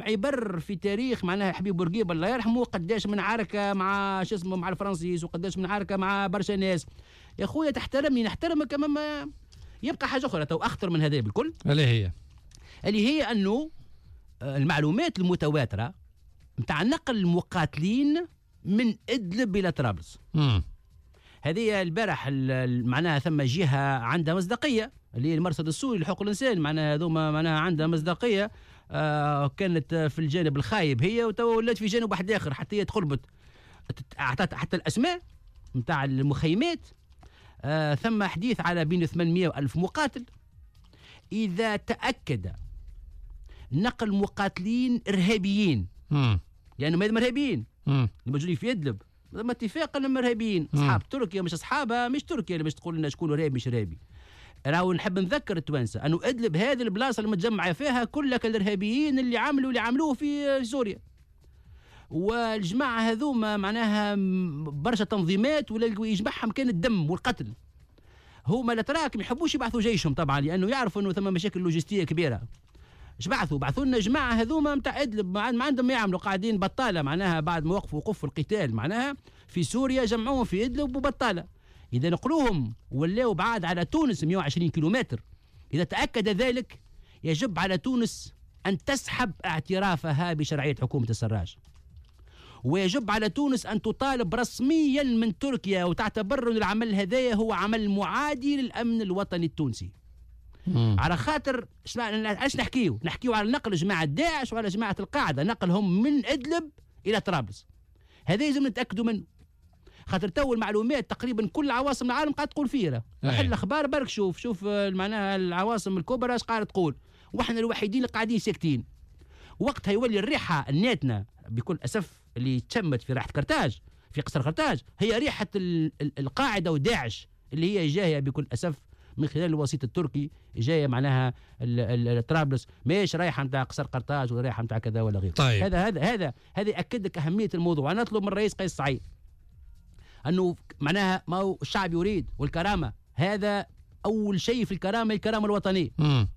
يبرر في تاريخ معناها حبيب بورقيبه الله يرحمه قداش من عركه مع شو اسمه مع الفرنسيس وقداش من عركه مع برشا ناس. يا خويا تحترمني نحترمك، اما يبقى حاجه اخرى تو اخطر من هذا بالكل، اللي هي انه المعلومات المتواتره نتاع نقل المقاتلين من ادلب الى طرابلس. هذه البارح معناها ثم جهه عندها مصداقيه اللي هي المرصد السوري لحقوق الانسان، معناها هذوما معناها عندها مصداقيه. كانت في الجانب الخايب هي وتو ولات في جانب واحد اخر، حتى هي تقربت اعطت حتى الاسماء نتاع المخيمات. ثم حديث على بين 800 و1000 مقاتل. اذا تاكد نقل مقاتلين ارهابيين لانهم هذم ارهابيين اللي موجودين في ادلب، ثم اتفاق انهم ارهابيين اصحاب تركيا مش اصحابها، مش تركيا اللي باش تقول لنا شكون ارهابي مش ارهابي. راهو نحب نذكر التوانسه انه ادلب هذه البلاصه المتجمعه فيها كلها الارهابيين اللي عملوه في سوريا. والجماعه هذوما معناها برشا تنظيمات ولا يجمعهم كان الدم والقتل. هما الاتراك ما يحبوش يبعثوا جيشهم طبعا، لانه يعرفوا انه ثم مشاكل لوجستيه كبيره. اش بعثوا لنا جماعه هذوما نتاع ادلب ما عندهم يعملوا، قاعدين بطاله معناها بعد ما وقفوا القتال معناها في سوريا جمعوهم في ادلب وبطاله. اذا نقلوهم ولاو بعاد على تونس 120 كيلومتر، اذا تاكد ذلك يجب على تونس ان تسحب اعترافها بشرعيه حكومه السراج، ويجب على تونس ان تطالب رسميا من تركيا وتعتبر ان العمل هذايا هو عمل معادي للامن الوطني التونسي. على خاطر ايش نحكيو على نقل جماعه داعش وعلى جماعه القاعده، نقلهم من ادلب الى طرابلس. هذا لازم نتاكدوا منه، خاطر تو المعلومات تقريبا كل عواصم العالم قاعد تقول فيها. محل الاخبار برك شوف معناها العواصم الكبرى ايش قاعده تقول، واحنا الوحيدين اللي قاعدين ساكتين. وقتها يولي الريحه الناتنه بكل اسف اللي تشمت في ريحه قرطاج في قصر قرطاج هي ريحه القاعده وداعش اللي هي جايه بكل اسف من خلال الوسيط التركي، جايه معناها طرابلس، ماهيش رايحه نتاع قصر قرطاج ولا رايحه نتاع كذا ولا غيره. طيب. هذا اكد لك اهميه الموضوع. انا اطلب من الرئيس قيس سعيد انه معناها ما هو الشعب يريد والكرامه، هذا اول شيء في الكرامه الوطنيه.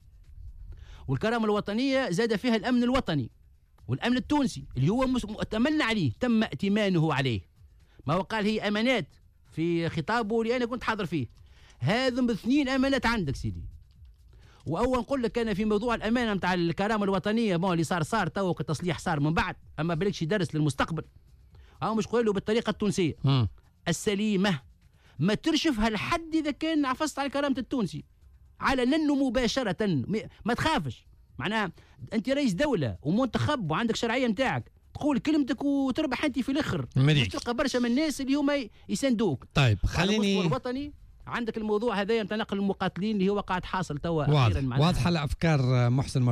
والكرامه الوطنيه زاد فيها الامن الوطني والامن التونسي اللي هو مؤتمن عليه، تم ائتمانه عليه. ما هو قال هي امانات في خطابه اللي انا كنت حاضر فيه. هذم 2 امانات عندك سيدي. واول نقول لك كان في موضوع الامانه نتاع الكرامه الوطنيه اللي صار تو التصليح صار من بعد، اما بالكش يدرس للمستقبل. او مش قولوا بالطريقه التونسيه السليمه، ما ترشفها لحد اذا كان عفصت على كرامه التونسي علنا مباشره. ما تخافش، معناها انت رئيس دوله ومنتخب وعندك شرعيه نتاعك، تقول كلمتك وتربح انت في الاخر. مش تلقى برشا من الناس اللي هما يساندوك. طيب خليني الوطني عندك الموضوع هذايا نتاع نقل المقاتلين اللي هو قاعد حاصل توا. واضحه الافكار محسن.